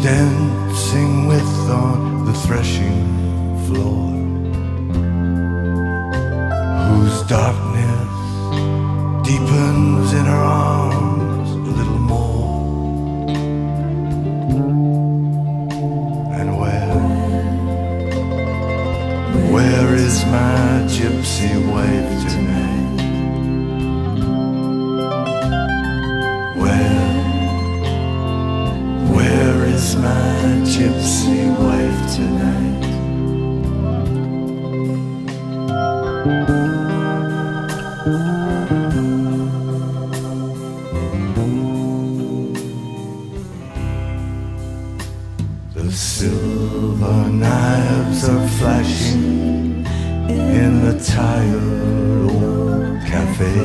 dancing with on the threshing floor, whose darkness deepens in her arms a little more. And where is my gypsy wife tonight? Where is my gypsy wife tonight? The silver knives are flashing in the tired old cafe.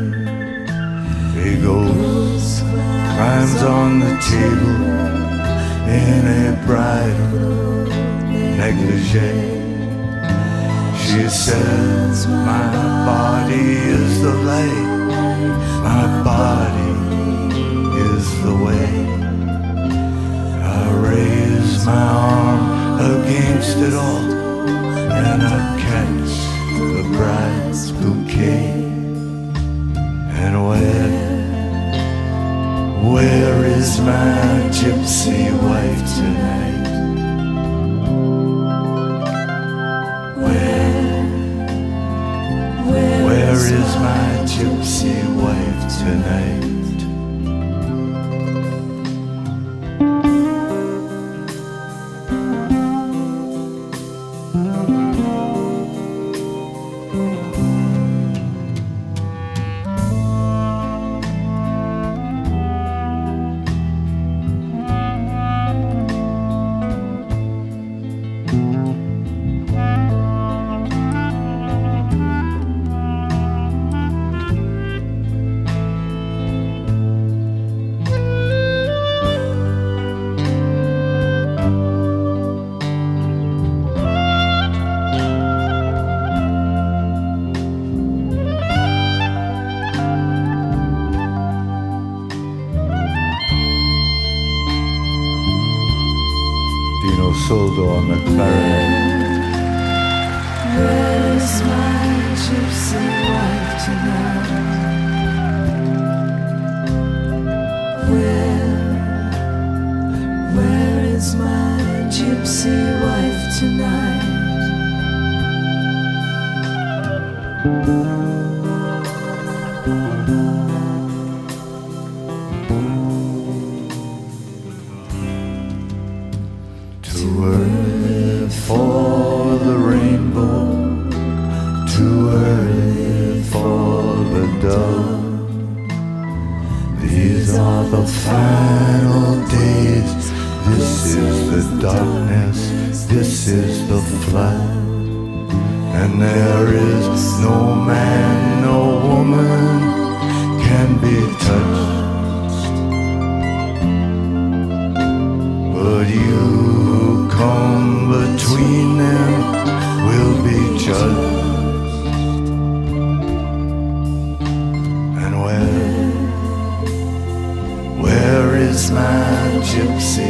Egos climbs on the table in a bridal negligee. She says, my body is the light, my body is the way. I raise my arm against it all, and I catch the bride's bouquet. And where is my gypsy wife tonight? Where is my gypsy wife tonight? Dino Soldo on the clarinet. Where is my gypsy wife tonight? Where is my gypsy wife tonight? Too early for the rainbow, too early for the dove. These are the final days. This is the darkness, this is the flood. And there is no man, no woman can be touched, but you come between them will be judged. And where is my gypsy